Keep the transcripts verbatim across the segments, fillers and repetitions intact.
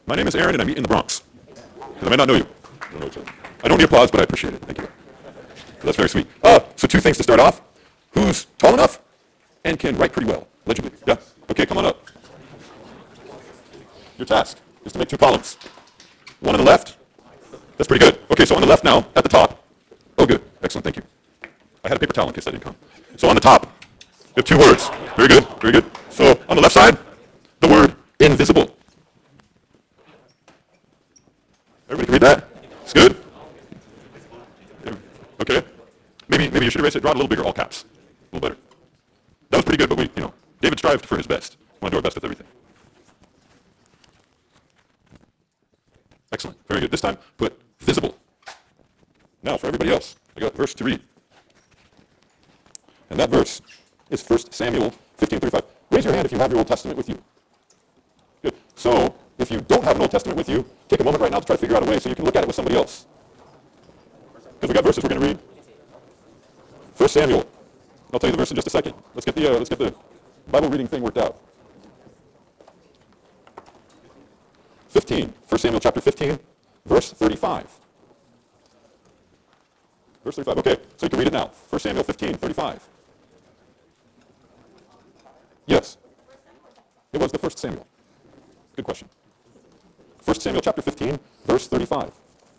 My name is Aaron, and I meet in the Bronx. Because I may not know you. I don't know each other. I don't need applause, but I appreciate it. Thank you. That's very sweet. Uh, so two things to start off. Who's tall enough and can write pretty well, legibly? Yeah? Okay, come on up. Your task is to make two columns. One on the left. That's pretty good. Okay, so on the left now, at the top. Oh, good. Excellent, thank you. I had a paper towel in case that didn't come. So on the top, you have two words. Very good, very good. So on the left side, the word invisible. Everybody can read that? It's good? Okay. Maybe maybe you should erase it, draw it a little bigger, all caps. A little better. That was pretty good, but we, you know, David strived for his best. We want to do our best with everything. Excellent. Very good. This time, put visible. Now, for everybody else, I got a verse to read. And that verse is First Samuel fifteen thirty-five. Raise your hand if you have your Old Testament with you. Good. So, if you don't have an Old Testament with you, take a moment right now to try to figure out a way so you can look at it with somebody else. Because we got verses we're going to read. First Samuel. I'll tell you the verse in just a second. Let's get the uh, let's get the Bible reading thing worked out. fifteen. First Samuel chapter fifteen, verse thirty-five. Verse thirty-five. Okay, so you can read it now. First Samuel fifteen, thirty-five. Yes. It was the first Samuel. Good question. First Samuel chapter fifteen, verse thirty-five.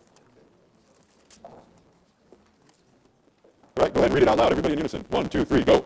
All right, go ahead and read it out loud. Everybody in unison. One, two, three, go.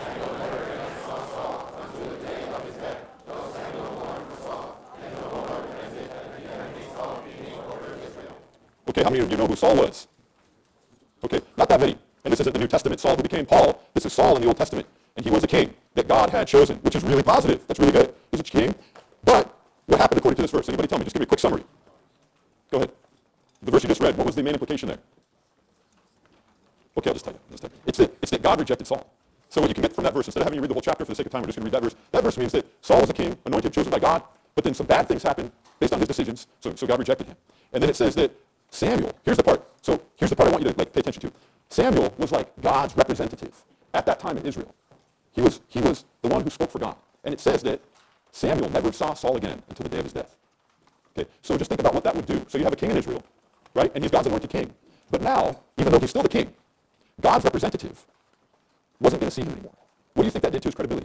Okay, how many of you know who Saul was? Okay, not that many. And this isn't the New Testament Saul who became Paul. This is Saul in the Old Testament. And he was a king that God had chosen, which is really positive. That's really good. He's a king. But what happened according to this verse? Anybody tell me? Just give me a quick summary. Go ahead. The verse you just read, what was the main implication there? Okay, I'll just tell you. I'll just tell you. It's, that, it's that God rejected Saul. So what you can get from that verse, instead of having you read the whole chapter for the sake of time, we're just going to read that verse. That verse means that Saul was a king, anointed, chosen by God, but then some bad things happened based on his decisions, so, so God rejected him. And then it says that Samuel, here's the part. So here's the part I want you to like pay attention to. Samuel was like God's representative at that time in Israel. He was, he was the one who spoke for God. And it says that Samuel never saw Saul again until the day of his death. Okay, so just think about what that would do. So you have a king in Israel, right? And he's God's anointed king. But now, even though he's still the king, God's representative wasn't going to see him anymore. What do you think that did to his credibility?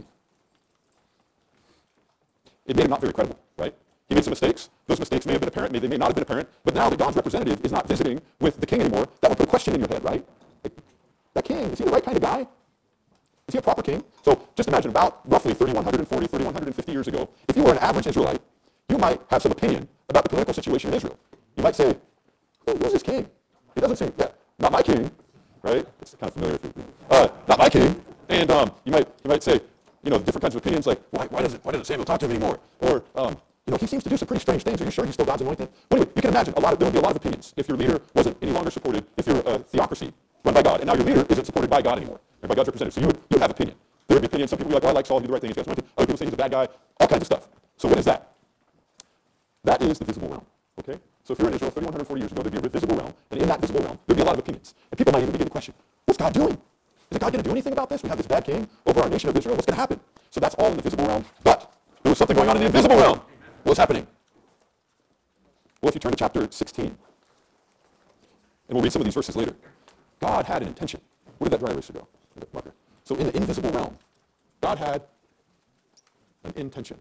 It made him not very credible, right? He made some mistakes. Those mistakes may have been apparent, maybe they may not have been apparent, but now that God's representative is not visiting with the king anymore, that would put a question in your head, right? Like, that king, is he the right kind of guy? Is he a proper king? So just imagine about roughly thirty-one forty, thirty-one fifty years ago, if you were an average Israelite, you might have some opinion about the political situation in Israel. You might say, Who, who's this king? He doesn't seem, yeah, not my king, right? It's kind of familiar. Uh, not my king. And um, you might you might say, you know, different kinds of opinions like, why, why doesn't why doesn't Samuel talk to him anymore? Or um, you know, he seems to do some pretty strange things. Are you sure he's still God's anointed? Well, anyway, you can imagine a lot of, there would be a lot of opinions if your leader wasn't any longer supported, if you're a theocracy run by God, and now your leader isn't supported by God anymore, or by God's representative. So you would, you would have opinion. There would be opinion. Some people would be like, oh, I like Saul, he did the right thing, he's God's anointed. Other people say he's a bad guy, all kinds of stuff. So what is that? That is the visible realm, okay? So if you're in Israel thirty-one forty years ago, there'd be a visible realm, and in that visible realm, there'd be a lot of opinions. And people might even begin to question, what's God doing? Is God going to do anything about this? We have this bad king over our nation of Israel. What's going to happen? So that's all in the visible realm. But there was something going on in the invisible realm. What was happening? Well, if you turn to chapter sixteen, and we'll read some of these verses later, God had an intention. Where did that dry eraser go? Marker. So in the invisible realm, God had an intention.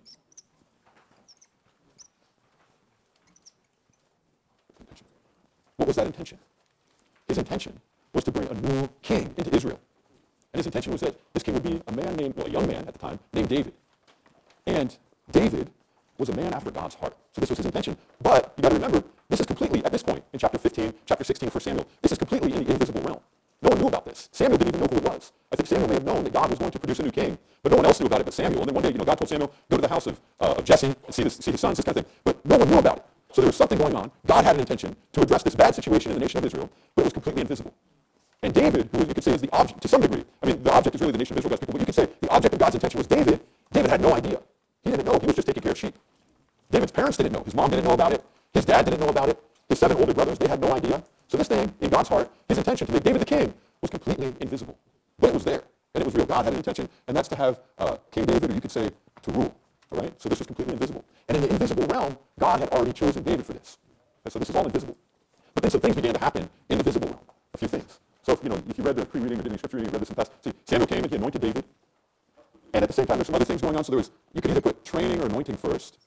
What was that intention? His intention was to bring a new king into Israel. And his intention was that this king would be a man named, well, a young man at the time, named David. And David was a man after God's heart. So this was his intention. But you got to remember, this is completely, at this point, in chapter fifteen, chapter sixteen, First Samuel, this is completely in the invisible realm. No one knew about this. Samuel didn't even know who it was. I think Samuel may have known that God was going to produce a new king, but no one else knew about it but Samuel. And then one day, you know, God told Samuel, go to the house of, uh, of Jesse and see, this, see his sons, this kind of thing. But no one knew about it. So there was something going on. God had an intention to address this bad situation in the nation of Israel, but it was completely invisible. And David, who you could say is the object, to some degree, I mean, the object is really the nation of Israel, God's people, but you could say the object of God's intention was David. David had no idea. He didn't know. He was just taking care of sheep. David's parents didn't know. His mom didn't know about it. His dad didn't know about it. His seven older brothers, they had no idea. So this thing, in God's heart, his intention to make David the king was completely invisible. But it was there, and it was real. God had an intention, and that's to have uh, King David, or you could say, to rule. All right? So this was completely invisible. And in the invisible realm, God had already chosen David for this. And so this is all invisible. But then some things began to happen in the visible realm. A few things. So if you know, if you read the pre-reading or did any scripture reading, you read this in the past. See, Samuel came and he anointed David. And at the same time, there's some other things going on. So there was, you could either put training or anointing first.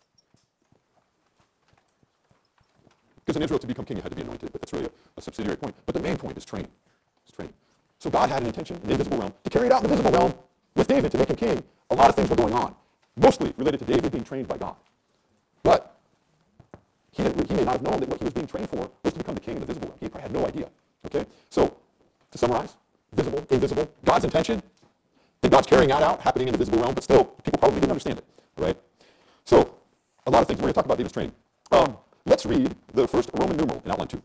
Because in Israel, to become king, you had to be anointed, but that's really a, a subsidiary point. But the main point is training. It's training. So God had an intention in the invisible realm to carry it out in the visible realm with David to make him king. A lot of things were going on, mostly related to David being trained by God. But he, didn't, he may not have known that what he was being trained for was to become the king in the visible realm. He probably had no idea. Okay? So, to summarize, visible, invisible, God's intention, and God's carrying that out, happening in the visible realm, but still, people probably didn't understand it. Right? So, a lot of things. We're going to talk about David's training. Um, let's read the first Roman numeral in outline two.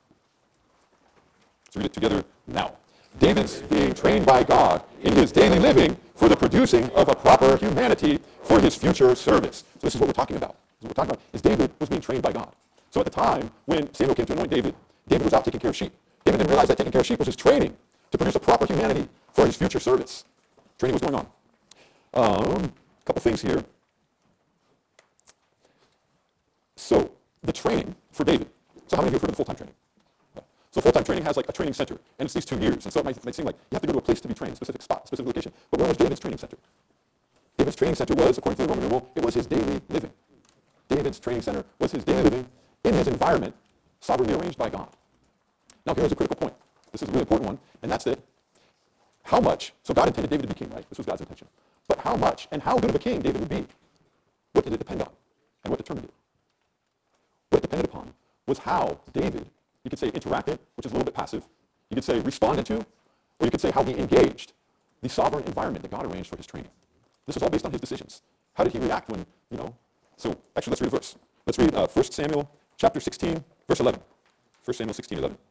Let's read it together now. David's being trained by God in his daily living for the producing of a proper humanity for his future service. So this is what we're talking about. This is what we're talking about is David was being trained by God. So at the time when Samuel came to anoint David, David was out taking care of sheep. David didn't realize that taking care of sheep was his training to produce a proper humanity for his future service. Training was going on. Um, a couple things here. So the training for David. So how many of you have heard of full-time training? So full-time training has like a training center, and it's these two years. And so it might, it might seem like you have to go to a place to be trained, a specific spot, specific location. But where was David's training center? David's training center was, according to the Roman numeral, it was his daily living. David's training center was his daily living in his environment, sovereignly arranged by God. Now here's a critical point. This is a really important one, and that's that how much, so God intended David to be king, right? This was God's intention. But how much and how good of a king David would be, what did it depend on? And what determined it? What it depended upon was how David, you could say interacted, which is a little bit passive. You could say responded to, or you could say how he engaged the sovereign environment that God arranged for his training. This is all based on his decisions. How did he react when, you know, so actually let's read a verse. Let's read uh, First Samuel chapter sixteen, verse eleven. First Samuel sixteen, eleven.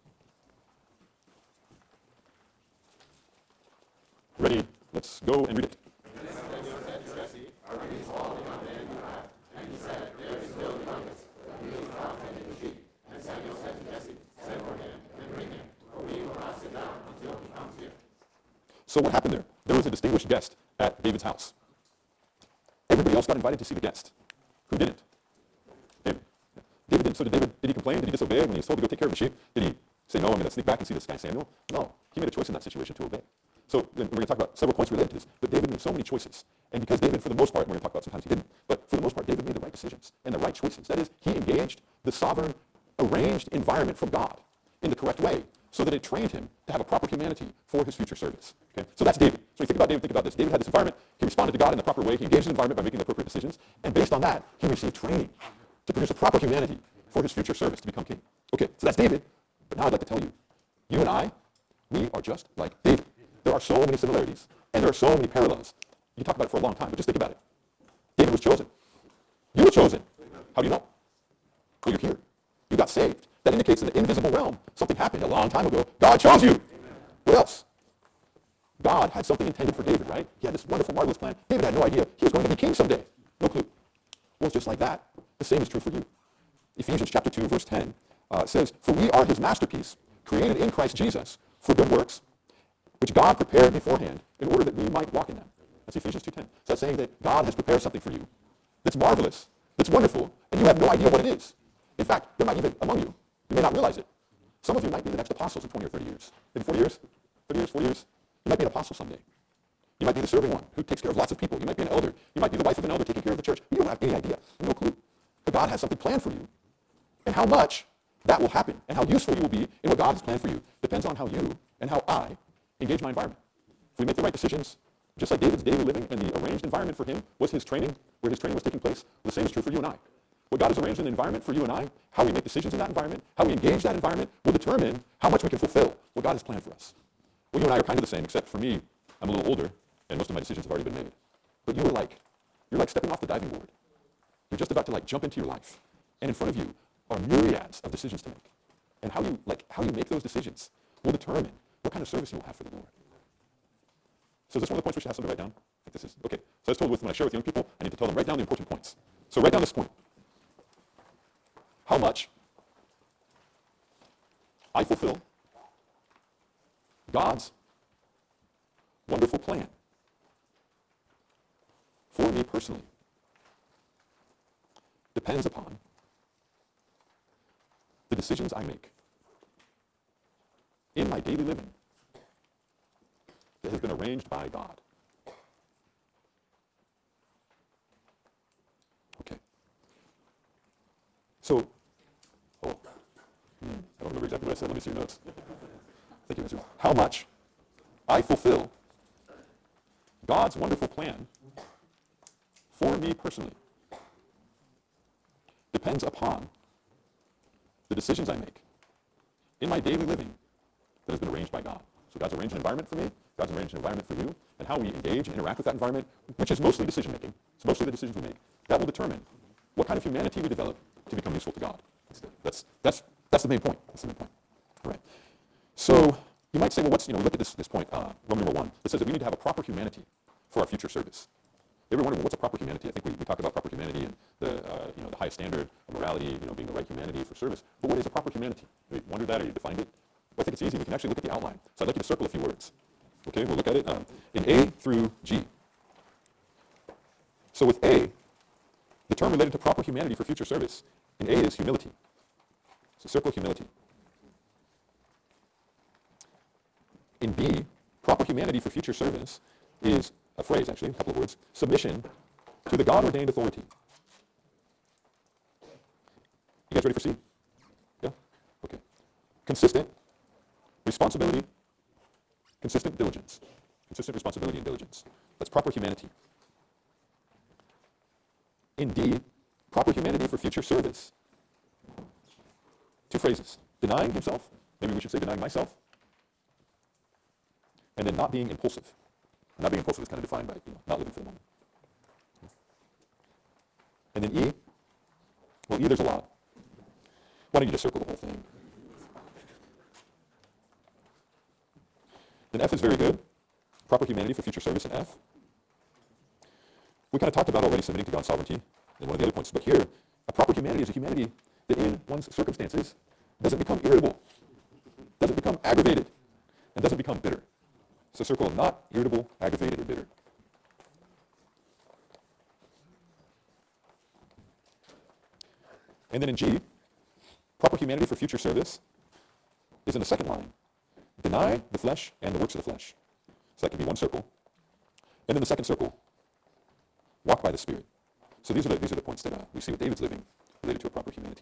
Ready? Let's go and read it. So what happened there? There was a distinguished guest at David's house. Everybody else got invited to see the guest. Who didn't? David. David didn't. So did David, did he complain? Did he disobey when he was told to go take care of the sheep? Did he say, no, I'm going to sneak back and see this guy Samuel? No. He made a choice in that situation to obey. So we're going to talk about several points related to this. But David made so many choices. And because David, for the most part, we're going to talk about sometimes he didn't, but for the most part, David made the right decisions and the right choices. That is, he engaged the sovereign, arranged environment from God in the correct way, so that it trained him to have a proper humanity for his future service. Okay? So that's David. So you think about David, think about this. David had this environment. He responded to God in the proper way. He engaged the environment by making the appropriate decisions. And based on that, he received training to produce a proper humanity for his future service to become king. Okay, so that's David. But now I'd like to tell you, you and I, we are just like David. There are so many similarities, and there are so many parallels. You can talk about it for a long time, but just think about it. David was chosen. You were chosen. How do you know? Well, you're here. You got saved. That indicates in the invisible realm, something happened a long time ago. God chose you. What else? God had something intended for David, right? He had this wonderful, marvelous plan. David had no idea he was going to be king someday. No clue. Well, it's just like that. The same is true for you. Ephesians chapter two, verse ten uh, says, for we are his masterpiece, created in Christ Jesus for good works, which God prepared beforehand in order that we might walk in them. That's Ephesians two ten. So that's saying that God has prepared something for you that's marvelous, that's wonderful, and you have no idea what it is. In fact, there might even, among you, you may not realize it. Some of you might be the next apostles in twenty or thirty years. Maybe forty years? thirty years, forty years? You might be an apostle someday. You might be the serving one who takes care of lots of people. You might be an elder. You might be the wife of an elder taking care of the church. You don't have any idea. No clue. But God has something planned for you. And how much that will happen and how useful you will be in what God has planned for you depends on how you and how I engage my environment. If we make the right decisions, just like David's daily living and the arranged environment for him was his training, where his training was taking place, the same is true for you and I. What God has arranged in the environment for you and I, how we make decisions in that environment, how we engage that environment, will determine how much we can fulfill what God has planned for us. Well, you and I are kind of the same, except for me, I'm a little older, and most of my decisions have already been made. But you are like, you're like stepping off the diving board. You're just about to like jump into your life, and in front of you are myriads of decisions to make. And how you like how you make those decisions will determine what kind of service you will have for the Lord. So is this one of the points we should have somebody write down? I think this is okay. So I was told with when I share with young people, I need to tell them write down the important points. So write down this point. How much I fulfill God's wonderful plan for me personally depends upon the decisions I make in my daily living that has been arranged by God. Okay. So, oh, hmm, I don't remember exactly what I said. Let me see your notes. Thank you, Mister How much I fulfill God's wonderful plan for me personally depends upon the decisions I make in my daily living that has been arranged by God. So God's arranged an environment for me, God's arranged an environment for you, and how we engage and interact with that environment, which is mostly decision making, it's mostly the decisions we make, that will determine what kind of humanity we develop to become useful to God. That's, that's, that's the main point. That's the main point. All right. So you might say, well, what's, you know, look at this, this point, uh, Roman number one. It says that we need to have a proper humanity for our future service. You ever wonder, well, what's a proper humanity? I think we, we talk about proper humanity and the, uh, you know, the highest standard of morality, you know, being the right humanity for service. But what is a proper humanity? Have you wondered that or you defined it? Well, I think it's easy. We can actually look at the outline. So I'd like you to circle a few words. Okay, we'll look at it um, in A through G. So with A, the term related to proper humanity for future service in A is humility. So circle humility. In B, proper humanity for future service is a phrase, actually, a couple of words, submission to the God-ordained authority. You guys ready for C? Yeah? Okay. Consistent responsibility, consistent diligence. Consistent responsibility and diligence. That's proper humanity. In D, proper humanity for future service. Two phrases. Denying himself, maybe we should say denying myself, and then not being impulsive. Not being impulsive is kind of defined by, you know, not living for the moment. And then E, well, E, there's a lot. Why don't you just circle the whole thing? Then F is very good. Proper humanity for future service in F. We kind of talked about already submitting to God's sovereignty in one of the other points, but here, a proper humanity is a humanity that in one's circumstances doesn't become irritable, doesn't become aggravated, and doesn't become bitter. So circle not irritable, aggravated, or bitter. And then in G, proper humanity for future service is in the second line. Deny the flesh and the works of the flesh. So that could be one circle. And then the second circle, walk by the Spirit. So these are the, these are the points that uh, we see with David's living related to a proper humanity.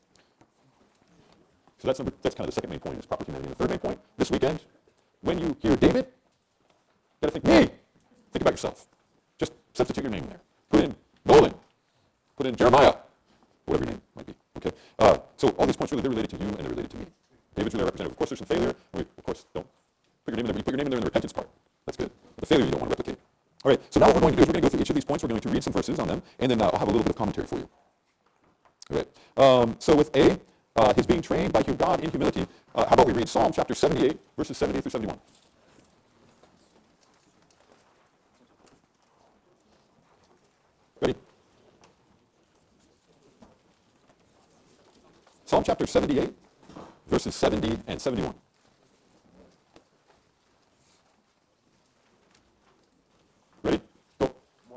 So that's, number, that's kind of the second main point, is proper humanity. And the third main point, this weekend, when you hear David, you got to think, me! Think about yourself. Just substitute your name there. Put in Nolan. Put in Jeremiah. Whatever your name might be. Okay. Uh, so all these points really, they're related to you and they're related to me. David's really representative. Of course, there's some failure. We, of course, don't put your name in there. You put your name in there in the repentance part. That's good. But the failure you don't want to replicate. All right. So now what we're going to do is we're going to go through each of these points. We're going to read some verses on them, and then uh, I'll have a little bit of commentary for you. All right. Um, so with A, uh, his being trained by God in humility. Uh, how about we read Psalm chapter seventy-eight, verses seventy-eight through seventy-one. Ready? Psalm chapter seventy-eight, verses seventy and seventy-one. Ready? Go.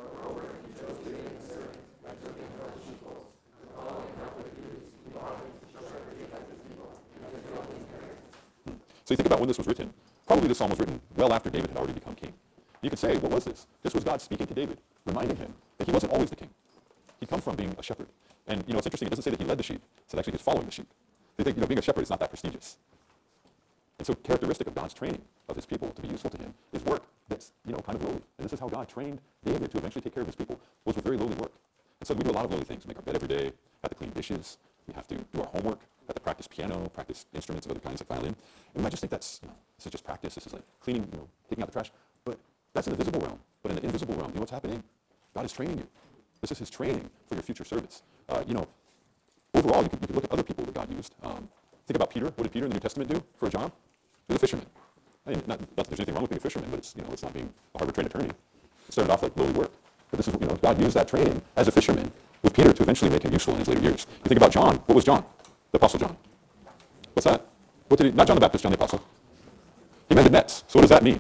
So you think about when this was written. Probably this psalm was written well after David had already become king. You could say, what was this? This was God speaking to David, reminding him that he wasn't always the king. He come from being a shepherd. And you know, it's interesting, it doesn't say that he led the sheep. It said actually just following the sheep. They think, you know, being a shepherd is not that prestigious. And so characteristic of God's training of his people to be useful to him is work that's, you know, kind of lowly. And this is how God trained David to eventually take care of his people, was with very lowly work. And so we do a lot of lowly things. We make our bed every day, have to clean dishes, we have to do our homework, have to practice piano, practice instruments of other kinds like violin. And we might just think that's, you know, this is just practice, this is like cleaning, you know, taking out the trash. But that's in the visible realm. But in the invisible realm, you know what's happening? God is training you. This is his training for your future service. Uh, you know, overall, you could, you could look at other people that God used. Um, think about Peter. What did Peter in the New Testament do for a job? He was a fisherman. I mean, not, not that there's anything wrong with being a fisherman, but it's, you know, it's not being a Harvard-trained attorney. It started off like lowly work. But this is, you know, God used that training as a fisherman with Peter to eventually make him useful in his later years. You think about John. What was John? The Apostle John. What's that? What did he? Not John the Baptist, John the Apostle. He mended nets. So what does that mean?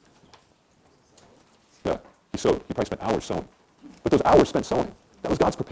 Yeah, he sewed. He probably spent hours sewing. But those hours spent sewing, that was God's preparing him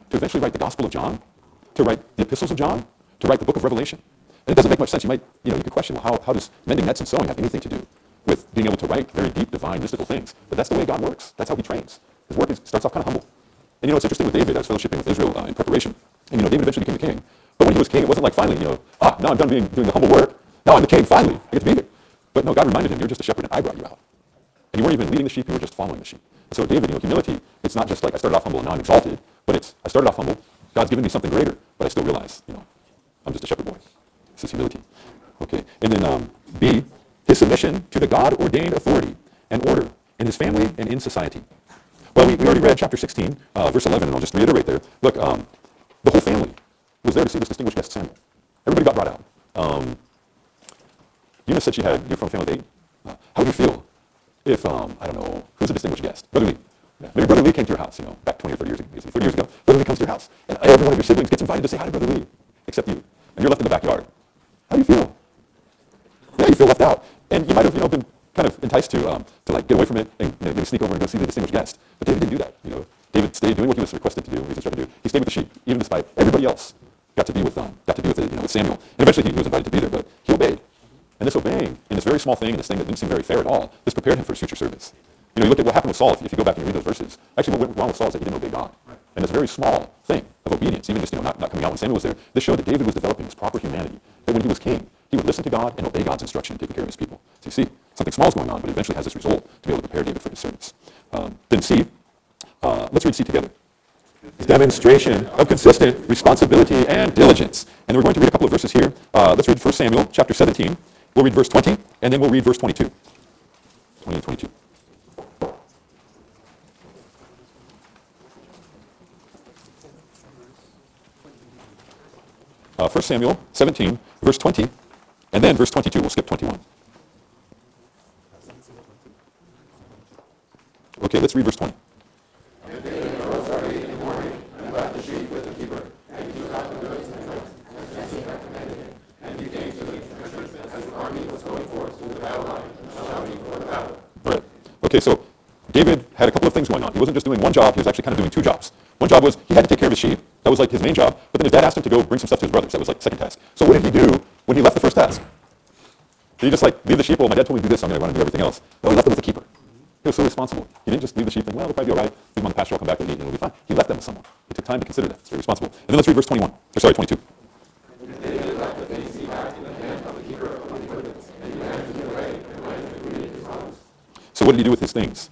to eventually write the Gospel of John, to write the epistles of John, to write the book of Revelation. And it doesn't make much sense. You might, you know, you could question, well, how, how does mending nets and sewing have anything to do with being able to write very deep, divine, mystical things? But that's the way God works. That's how he trains. His work is, starts off kind of humble. And you know, it's interesting with David. I was fellowshipping with Israel uh, in preparation. And you know, David eventually became the king. But when he was king, it wasn't like finally, you know, ah, now I'm done being, doing the humble work. Now I'm the king, finally. I get to be here. But no, God reminded him, you're just a shepherd and I brought you out. And you weren't even leading the sheep, you were just following the sheep. And so David, you know, humility, it's not just like I started off humble and now I'm exalted, but it's I started off humble, God's given me something greater, but I still realize, you know, I'm just a shepherd boy. This is humility. Okay. And then um, B, his submission to the God-ordained authority and order in his family and in society. Well, we, we already read chapter sixteen, uh, verse eleven, and I'll just reiterate there. Look, um, the whole family was there to see this distinguished guest Samuel. Everybody got brought out. Um, Eunice said she had, you're from a family of eight. Uh, how would you feel if, um, I don't know, who's a distinguished guest? Brother Lee. Yeah. Maybe Brother Lee came to your house, you know, back twenty or thirty years ago, thirty years ago. Brother Lee comes to your house, and every one of your siblings gets invited to say hi to Brother Lee, except you. And you're left in the backyard. How do you feel? Yeah, you feel left out. And you might have, you know, been kind of enticed to, um, to like get away from it and you know, maybe sneak over and go see the distinguished guest. But David didn't do that. You know, David stayed doing what he was requested to do, what he was instructed to do. He stayed with the sheep, even despite everybody else got to be with um, got to be with, you know, with Samuel. And eventually he was invited to be there, but he obeyed. And this obeying in this very small thing, and this thing that didn't seem very fair at all, this prepared him for his future service. You know, you look at what happened with Saul. If, if you go back and read those verses, actually what went wrong with Saul is that he didn't obey God. And this very small thing of obedience, even just you know not, not coming out when Samuel was there, this showed that David was developing this proper humanity. That when he was king, he would listen to God and obey God's instruction in taking care of his people. So you see, something small is going on, but it eventually has this result to be able to prepare David for his service. Um, then C, uh, let's read C together. Demonstration of consistent responsibility and diligence. And we're going to read a couple of verses here. Uh, let's read First Samuel chapter seventeen. We'll read verse twenty, and then we'll read verse twenty-two. twenty and twenty-two. Uh, First Samuel seventeen, verse twenty, and then verse twenty-two. We'll skip twenty-one. Okay, let's read verse twenty. And David arose early in the morning and left the sheep with the keeper, and he took out the goods and went, as Jesse had commanded him. And he came to the trenches as the army was going forth to the battle line, shouting for the battle. Right. Okay, so David had a couple of things going on. He wasn't just doing one job, he was actually kind of doing two jobs. One job was he had to take care of his sheep. That was like his main job. But then his dad asked him to go bring some stuff to his brothers. That was like second task. So what did he do when he left the first task? Did he just like leave the sheep? Well, my dad told me to do this, so I'm going to run and do everything else. No, he left them with the keeper. He was so responsible. He didn't just leave the sheep and, well, they'll probably be all right. Leave them on the pasture, I'll come back and eat, and it'll be fine. He left them with someone. He took time to consider that. It's very responsible. And then let's read verse twenty-one. Or sorry, twenty-two. And David left the things he had in the hand of the keeper of the equipment, and he ran to get away and went and greeted his brothers. So what did he do with his things?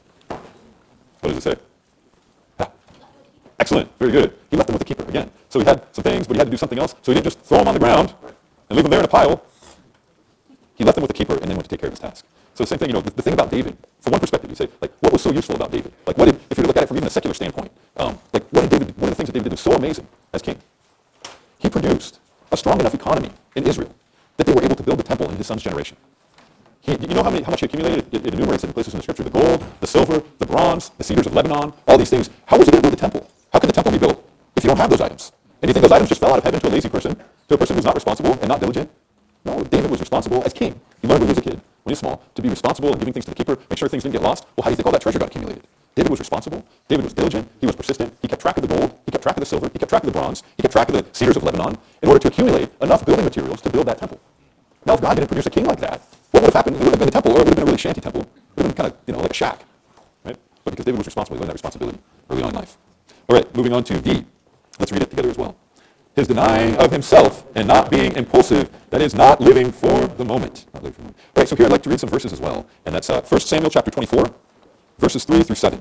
What does it say? Ah, excellent. Very good. He left them with the keeper again. So he had some things, but he had to do something else. So he didn't just throw them on the ground and leave them there in a pile. He left them with the keeper and then went to take care of his task. So the same thing, you know, the, the thing about David, from one perspective, you say, like, what was so useful about David? Like, what did, if you look at it from even a secular standpoint, um, like, what did David, one of the things that David did was so amazing as king. He produced a strong enough economy in Israel that they were able to build the temple in his son's generation. He, you know how, many, how much he accumulated? It, it enumerates it in places in the scripture, the gold, the silver, the bronze, the cedars of Lebanon, all these things. How was he going to build the temple? How could the temple be built if you don't have those items? And do you think those items just fell out of heaven to a lazy person, to a person who's not responsible and not diligent? No, David was responsible as king. He learned when he was a kid, when he was small, to be responsible and giving things to the keeper, make sure things didn't get lost. Well, how do you think all that treasure got accumulated? David was responsible. David was diligent. He was persistent. He kept track of the gold. He kept track of the silver. He kept track of the bronze. He kept track of the cedars of Lebanon in order to accumulate enough building materials to build that temple. Now, if God didn't produce a king like that, what would have happened? It would have been a temple, or it would have been a really shanty temple. It would have been kind of, you know, like a shack, right? But because David was responsible, he learned that responsibility early on in life. All right, moving on to D. Let's read it together as well. His denying of himself and not being impulsive, that is, not living for the moment. Not living for the moment. All right, so here I'd like to read some verses as well, and that's uh, First Samuel chapter twenty-four, verses three through seven.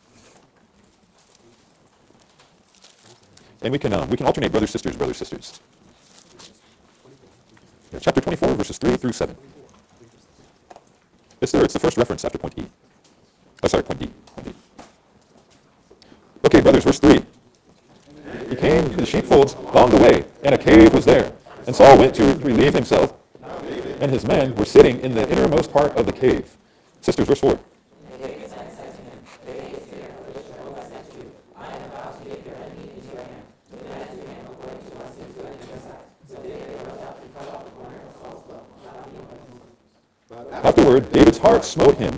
And we can uh, we can alternate brothers, sisters, brothers, sisters. Yeah, chapter twenty-four, verses three through seven. It's there. It's the first reference after point E. Oh, sorry, point D. Point D. Okay, brothers, verse three. He came to the sheepfolds along the way, and a cave was there. And Saul went to relieve himself, and his men were sitting in the innermost part of the cave. Sisters, verse four. Afterward, David's heart smote him.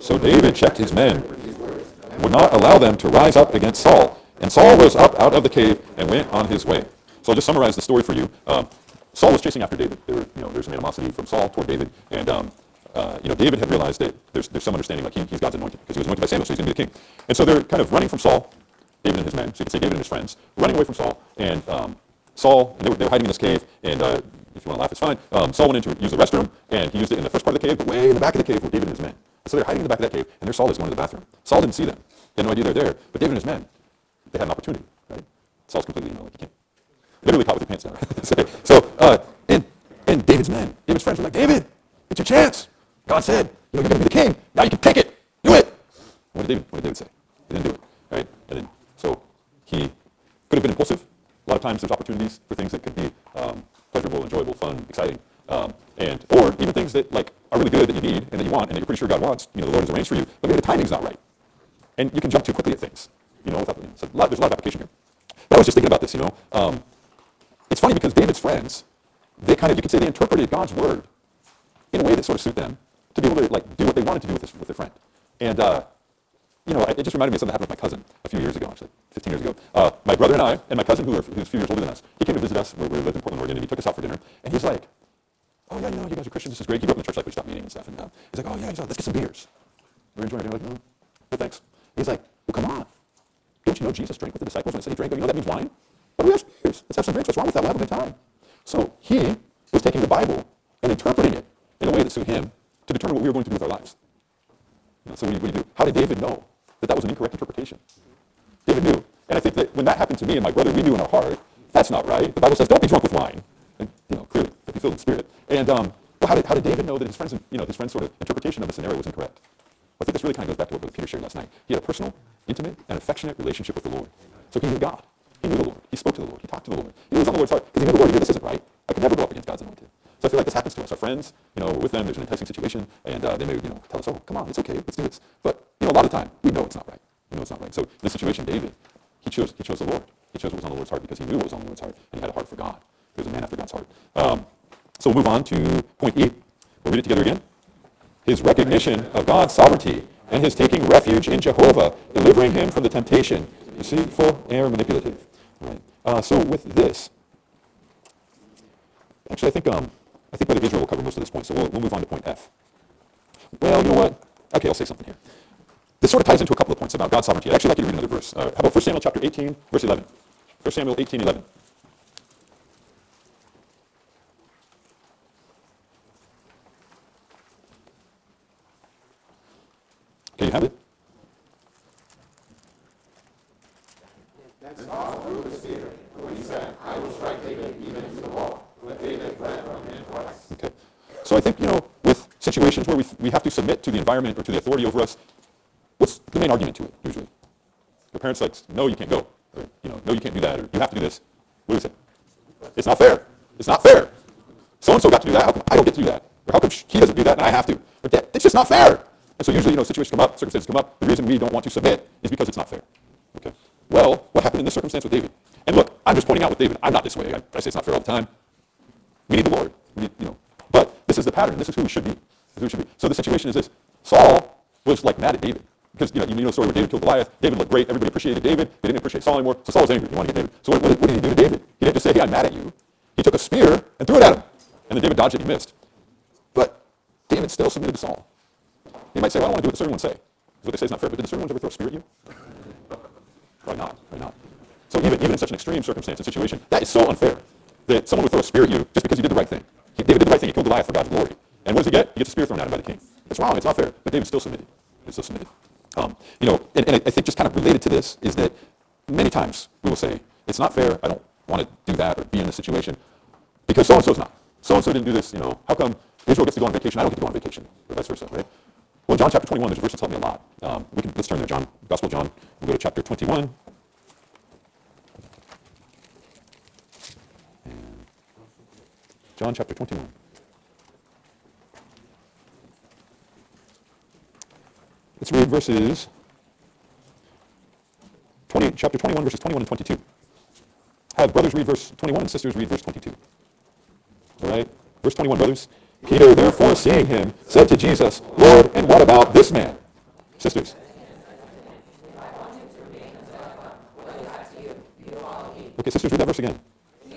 So David checked his men and would not allow them to rise up against Saul. And Saul rose up out of the cave and went on his way. So I'll just summarize the story for you. Um, Saul was chasing after David. There were, you know, there's some animosity from Saul toward David. And um, uh, you know, David had realized that there's, there's some understanding like he, he's God's anointed because he was anointed by Samuel, so he's going to be the king. And so they're kind of running from Saul, David and his men, so you can say David and his friends, running away from Saul. And um, Saul, and they were, they were hiding in this cave, and uh, if you want to laugh, it's fine. Um, Saul went in to use the restroom, and he used it in the first part of the cave, but way in the back of the cave were David and his men. So they're hiding in the back of that cave, and there's Saul is going to the bathroom. Saul didn't see them. They had no idea they're there, but David and his men, they had an opportunity, right? Saul's completely, you know, like you can't, literally caught with your pants down, right? so, uh, and, and David's men, David's friends were like, David, it's your chance. God said, you know, you're going to be the king. Now you can take it. Do it. What did David, what did David say? He didn't do it, right? And then, so he could have been impulsive. A lot of times there's opportunities for things that could be um, pleasurable, enjoyable, fun, exciting, um, and or even things that like are really good that you need and that you want and that you're pretty sure God wants. You know, the Lord has arranged for you, but maybe the timing's not right, and you can jump too quickly at things. You know, without, you know so a lot, there's a lot of application here. But I was just thinking about this. You know, um, it's funny because David's friends, they kind of, you could say, they interpreted God's word in a way that sort of suit them to be able to like do what they wanted to do with this, with their friend, and. Uh, You know, it just reminded me of something that happened with my cousin a few years ago, actually, fifteen years ago. Uh, my brother and I, and my cousin, who are, who's a few years older than us, he came to visit us. We, we lived in Portland, Oregon, and he took us out for dinner. And he's like, oh, yeah, you know, you guys are Christians. This is great. He grew up in the church, like, we stopped meeting and stuff. And uh, he's like, oh, yeah, let's get some beers. We're enjoying it. We're like, no, no, thanks. He's like, well, come on. Don't you know Jesus drank with the disciples when he said he drank? You know that means wine? But we have some beers. Let's have some drinks. What's wrong with that? We'll have a good time. So he was taking the Bible and interpreting it in a way that suited him to determine what we were going to do with our lives. You know, so what do you do? How did David know that that was an incorrect interpretation? David knew. And I think that when that happened to me and my brother, we knew in our heart, that's not right. The Bible says, don't be drunk with wine. And, you know, clearly, but be filled with the Spirit. And um, well, how did, how did David know that his friend's, you know, his friend's sort of interpretation of the scenario was incorrect? Well, I think this really kind of goes back to what Brother Peter shared last night. He had a personal, intimate, and affectionate relationship with the Lord. So he knew God. He knew the Lord. He spoke to the Lord. He talked to the Lord. He knew it was on the Lord's heart. Because he knew the Lord. He knew this isn't right. I could never go up against God's anointed. So I feel like this happens to us. Our friends, you know, we're with them. There's an enticing situation. And uh, they may, you know, tell us, oh, come on, it's okay. Let's do this. But, you know, a lot of the time, we know it's not right. We know it's not right. So in this situation, David, he chose, he chose the Lord. He chose what was on the Lord's heart because he knew what was on the Lord's heart. And he had a heart for God. He was a man after God's heart. Um, so we'll move on to point E. We'll read it together again. His recognition of God's sovereignty and his taking refuge in Jehovah, delivering him from the temptation, deceitful and manipulative. Right. Uh, so with this, actually, I think um, I think Brother Israel will cover most of this point. So we'll, we'll move on to point F. Well, you know what? Okay, I'll say something here. This sort of ties into a couple of points about God's sovereignty. I'd actually like you to read another verse. Uh, how about First Samuel chapter eighteen, verse eleven? First Samuel eighteen, eleven. Okay, you have it? Then Saul drew the spear, when he said, I will strike David even into the wall. But David fled from him twice. Okay. So I think, you know, with situations where we, we have to submit to the environment or to the authority over us, what's the main argument to it, usually? Your parents like, no, you can't go. Or, you know, no, you can't do that. Or you have to do this. What do you say? It's not fair. It's not fair. So-and-so got to do that. How come I don't get to do that? Or how come he doesn't do that and I have to? Or that, it's just not fair. And so usually, you know, situations come up, circumstances come up. The reason we don't want to submit is because it's not fair. Okay. Well, what happened in this circumstance with David? And look, I'm just pointing out with David. I'm not this way. I, I say it's not fair all the time. We need the Lord. We need, you know. But this is the pattern. This is who we should be. This is who we should be. So the situation is this. Saul was like mad at David. Because, you know, you know the story where David killed Goliath. David looked great. Everybody appreciated David. They didn't appreciate Saul anymore. So Saul was angry. He wanted to get David. So what, what, what did he do to David? He didn't just say, hey, I'm mad at you. He took a spear and threw it at him. And then David dodged it and he missed. But David still submitted to Saul. You might say, well, I don't want to do what the certain ones say. Because what they say is not fair. But did the certain ones ever throw a spear at you? Probably not. Probably not. So even, even in such an extreme circumstance and situation, that is so unfair that someone would throw a spear at you just because you did the right thing. He, David did the right thing. He killed Goliath for God's glory. And what does he get? He gets a spear thrown at him by the king. It's wrong. It's not fair. But David still submitted. He still submitted. Um, you know, and, and I think just kind of related to this is that many times we will say, it's not fair. I don't want to do that or be in this situation because so-and-so's not. So-and-so didn't do this. You know, how come Israel gets to go on vacation? I don't get to go on vacation. Or vice versa, right? Well, in John chapter twenty-one, there's a verse that's helped me a lot. Um, we can, let's turn there, John, Gospel of John. We'll go to chapter twenty-one. John chapter twenty-one. Let's read verses, twenty, chapter twenty-one, verses twenty-one and twenty-two. Have brothers read verse twenty-one and sisters read verse twenty-two. All right? Verse twenty-one, brothers. Peter, therefore, seeing him, said to Jesus, Lord, and what about this man? Sisters. Okay, sisters, read that verse again.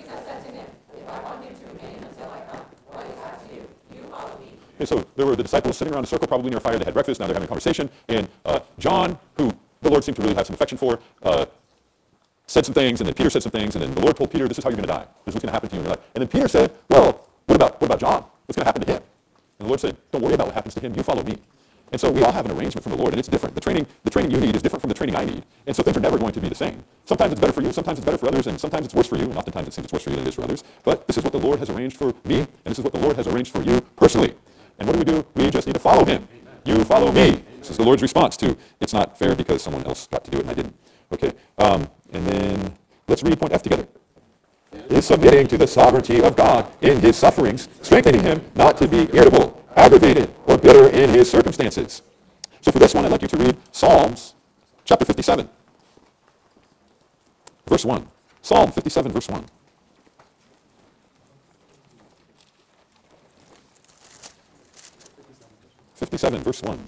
Okay, so there were the disciples sitting around a circle, probably near a fire. They had breakfast. Now they're having a conversation. And uh, John, who the Lord seemed to really have some affection for, uh, said some things. And then Peter said some things. And then the Lord told Peter, this is how you're going to die. This is what's going to happen to you in your life. And then Peter said, well, what about, what about John? What's going to happen to him? And the Lord said, don't worry about what happens to him. You follow me. And so we all have an arrangement from the Lord, and it's different. The training, the training you need is different from the training I need. And so things are never going to be the same. Sometimes it's better for you, sometimes it's better for others, and sometimes it's worse for you, and oftentimes it seems it's worse for you than it is for others. But this is what the Lord has arranged for me, and this is what the Lord has arranged for you personally. And what do we do? We just need to follow him. You follow me. This is the Lord's response to, it's not fair because someone else got to do it and I didn't. Okay, um, and then let's read point F together. Is submitting to the sovereignty of God in his sufferings, strengthening him not to be irritable, aggravated, or bitter in his circumstances. So for this one, I'd like you to read Psalms chapter fifty-seven, verse one. Psalm fifty-seven, verse one. fifty-seven, verse one.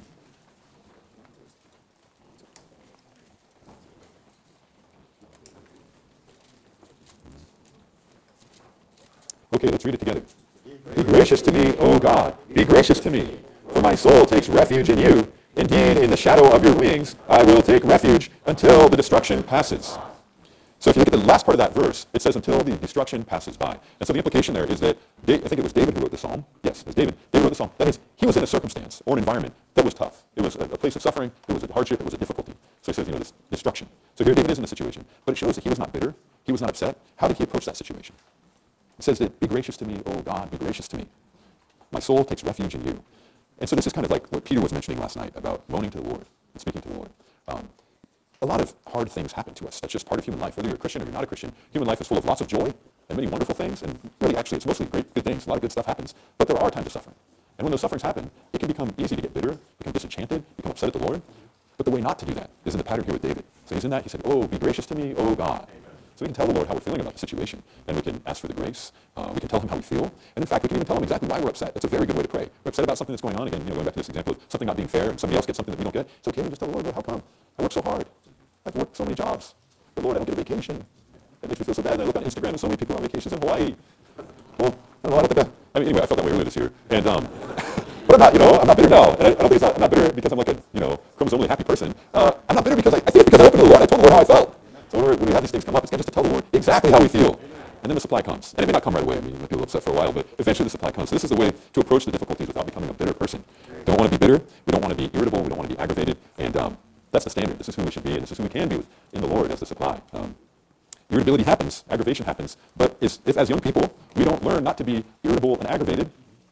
Okay, let's read it together. Be gracious to me, O God, be gracious to me, for my soul takes refuge in you. Indeed, in the shadow of your wings, I will take refuge until the destruction passes. So if you look at the last part of that verse, it says until the destruction passes by. And so the implication there is that, I think it was David who wrote the psalm. Yes, it was David. David wrote the psalm. That means he was in a circumstance or an environment that was tough. It was a, a place of suffering. It was a hardship. It was a difficulty. So he says, you know, this destruction. So here David is in a situation. But it shows that he was not bitter. He was not upset. How did he approach that situation? It says that, be gracious to me, O God, be gracious to me. My soul takes refuge in you. And so this is kind of like what Peter was mentioning last night about moaning to the Lord and speaking to the Lord. Um, a lot of hard things happen to us. That's just part of human life. Whether you're a Christian or you're not a Christian, human life is full of lots of joy and many wonderful things. And really, actually, it's mostly great, good things. A lot of good stuff happens. But there are times of suffering. And when those sufferings happen, it can become easy to get bitter, become disenchanted, become upset at the Lord. But the way not to do that is in the pattern here with David. So he's in that. He said, oh, be gracious to me, oh God. So we can tell the Lord how we're feeling about the situation, and we can ask for the grace. Uh, we can tell him how we feel, and in fact, we can even tell him exactly why we're upset. That's a very good way to pray. We're upset about something that's going on. Again, you know, going back to this example of something not being fair, and somebody else gets something that we don't get. It's okay to just tell the Lord, Lord, how come? I work so hard. I've worked so many jobs. But Lord, I don't get a vacation. It makes me feel so bad. And I look on Instagram, and so many people are on vacations in Hawaii. Well, I don't know. I don't think I, I mean, anyway, I felt that way earlier this year, and um, but I'm not, you know, I'm not bitter now. And I, I don't think it's not, I'm not bitter because I'm like a, you know, chromosomally happy person. Uh, I'm not bitter because I, I think it's because I opened to the Lord. I told the Lord how I felt. So when we have these things come up, it's just to tell the Lord exactly how we feel. And then the supply comes. And it may not come right away. I mean, you might be a little upset for a while, but eventually the supply comes. So this is the way to approach the difficulties without becoming a bitter person. We don't want to be bitter. We don't want to be irritable. We don't want to be aggravated. And um, that's the standard. This is who we should be, and this is who we can be with in the Lord as the supply. Um, irritability happens. Aggravation happens. But is, if as young people we don't learn not to be irritable and aggravated,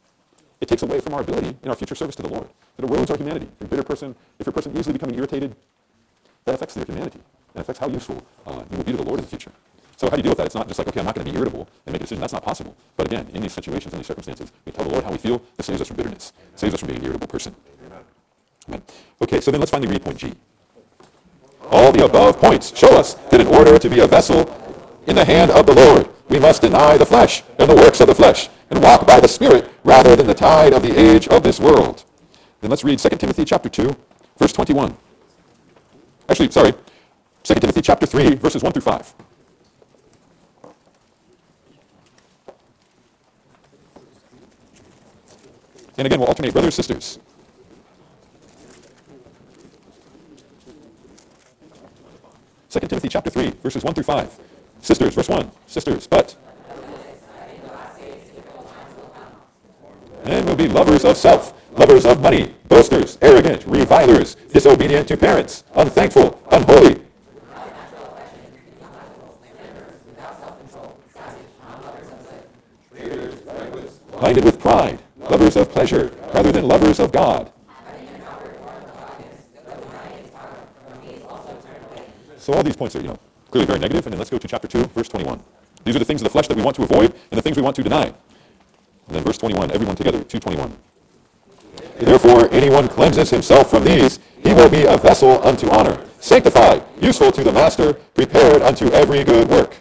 it takes away from our ability in our future service to the Lord. It erodes our humanity. If you're a bitter person, if you're a person easily becoming irritated, that affects your humanity. And affects how useful uh, you will be to the Lord in the future. So how do you deal with that? It's not just like, okay, I'm not going to be irritable and make a decision. That's not possible. But again, in these situations, in these circumstances, we tell the Lord how we feel. This saves us from bitterness. It saves us from being an irritable person. Amen. Okay, so then let's finally read point G. All the above points show us that in order to be a vessel in the hand of the Lord, we must deny the flesh and the works of the flesh and walk by the Spirit rather than the tide of the age of this world. Then let's read Second Timothy chapter two, verse twenty-one. Actually, sorry. Second Timothy chapter three, verses one through five. And again, we'll alternate brothers, sisters. Second Timothy chapter three, verses one through five. Sisters, verse one. Sisters, but men will be lovers of self, lovers of money, boasters, arrogant, revilers, disobedient to parents, unthankful, unholy, minded with pride, lovers of pleasure rather than lovers of God. So all these points are, you know, clearly very negative. And then let's go to chapter two, verse twenty-one. These are the things of the flesh that we want to avoid and the things we want to deny. And then verse twenty-one, everyone together, two twenty-one. Therefore, anyone cleanses himself from these, he will be a vessel unto honor, sanctified, useful to the master, prepared unto every good work.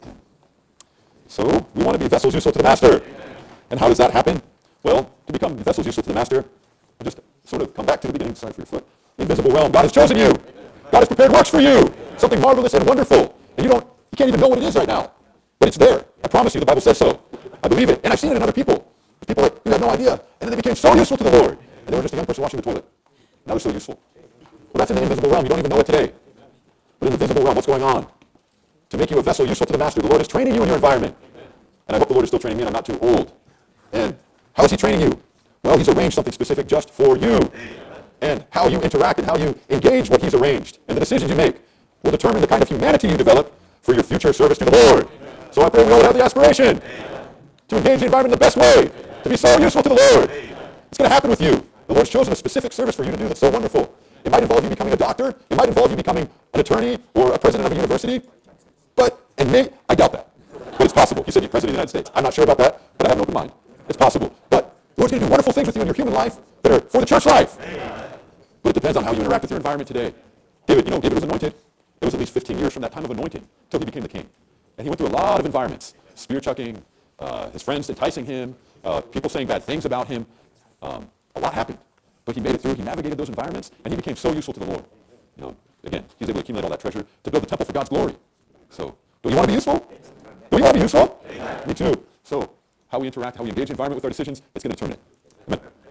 So we want to be vessels useful to the master. And how does that happen? Well, to become vessels useful to the master, I just sort of come back to the beginning. Sorry for your foot. invisible realm. God has chosen you. God has prepared works for you. Something marvelous and wonderful. And you don't, you can't even know what it is right now. But it's there. I promise you, the Bible says so. I believe it. And I've seen it in other people. People that, who had no idea. And then they became so useful to the Lord. And they were just a young person washing the toilet. Now they're so useful. Well, that's in the invisible realm. You don't even know it today. But in the visible realm, what's going on? To make you a vessel useful to the master. The Lord is training you in your environment. And I hope the Lord is still training me and I'm not too old. And how is he training you? Well, he's arranged something specific just for you. And how you interact and how you engage what he's arranged and the decisions you make will determine the kind of humanity you develop for your future service to the Lord. So I pray we all have the aspiration to engage the environment in the best way, to be so useful to the Lord. It's going to happen with you. The Lord's chosen a specific service for you to do that's so wonderful. It might involve you becoming a doctor. It might involve you becoming an attorney or a president of a university. But, and may, I doubt that. But it's possible. He said you're president of the United States. I'm not sure about that, but I have an open mind. It's possible. But the Lord's going to do wonderful things with you in your human life that are for the church life. But it depends on how you interact with your environment today. David, you know, David was anointed. It was at least fifteen years from that time of anointing until he became the king. And he went through a lot of environments. Spear chucking, uh, his friends enticing him, uh, people saying bad things about him. Um, a lot happened. But he made it through. He navigated those environments, and he became so useful to the Lord. You know, again, he was able to accumulate all that treasure to build the temple for God's glory. So, do you want to be useful? Do you want to be useful? Me too. So, how we interact, how we engage the environment with our decisions, it's going to determine it. Amen.